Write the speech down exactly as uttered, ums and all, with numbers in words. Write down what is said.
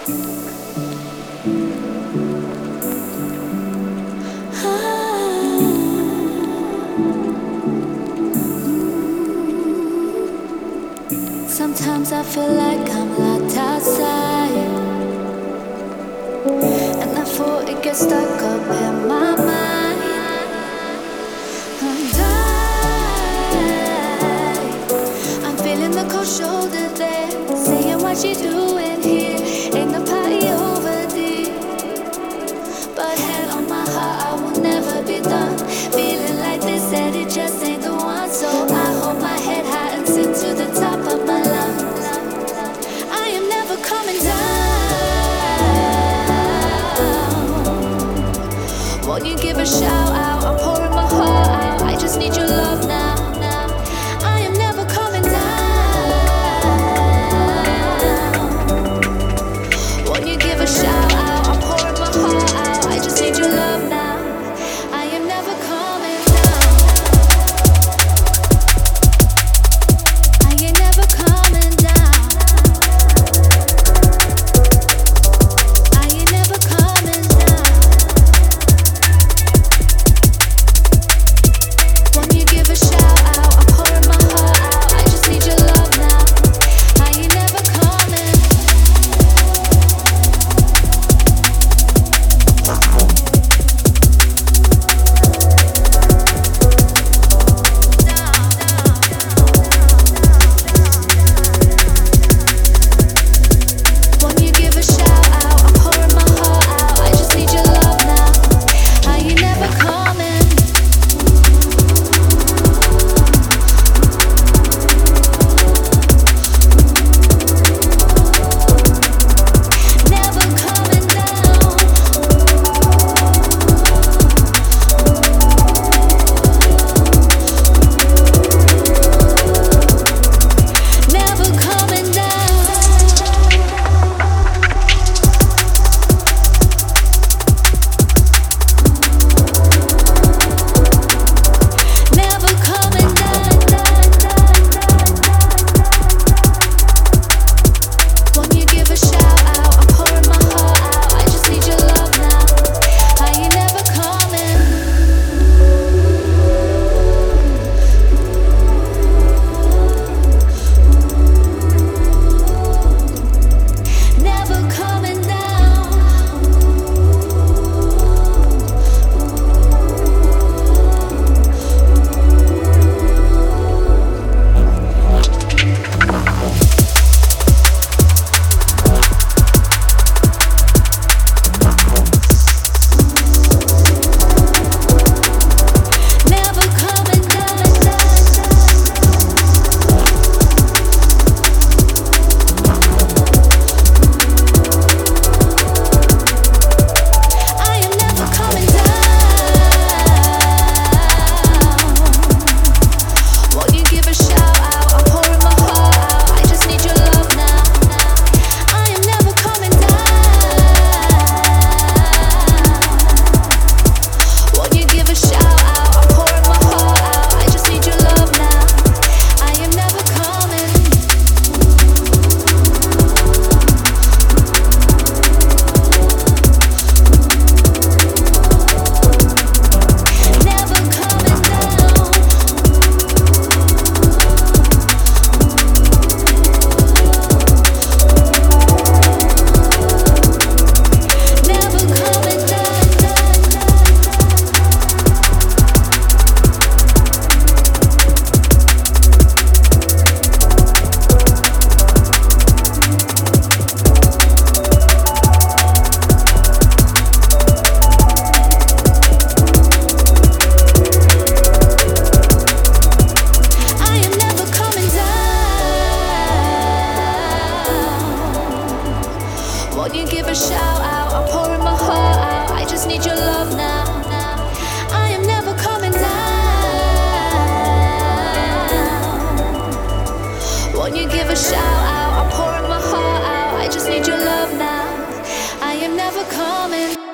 Sometimes I feel like I'm locked outside, and I thought it gets stuck up in my mind. I'm tired. I'm feeling the cold shoulder there, saying what you doing here. Ain't the party over there, but hand on my heart, I will never be done. Feeling like they said it just ain't the one, so I hold my head high and sing to the top of my lungs. I am never coming down. Won't you give a shout out? I'm pouring my heart out. I just need your love now. I am never coming down. Won't you give a shout out? I'm pouring my heart out. I just need your love now. I am never coming down. I ain't never coming down. I ain't never coming down. Won't you give a shout out? I'm pouring my heart out. I just need your love now. I ain't never coming. Won't you give a shout out? I'm pouring my heart out. I just need your love now. I ain't never coming. Never coming down. Never coming down. Never coming down. Won't you give a shout out? I'm pouring my heart out. I just need your love now. I ain't never coming. Never coming down. Never coming down. I am never coming down. Won't you give a shout out? I'm pouring my heart out. I just need your love now. I am never coming down. Won't you give a shout out? I'm pouring my heart out. I just need your love now. I am never coming. Never coming down. Never coming down. I am never coming down. Won't you give a shout out? I'm pouring my heart out. I just need your love now. I am never coming down. Won't you give a shout out? I'm pouring my heart out. I just need your love now. I am never coming.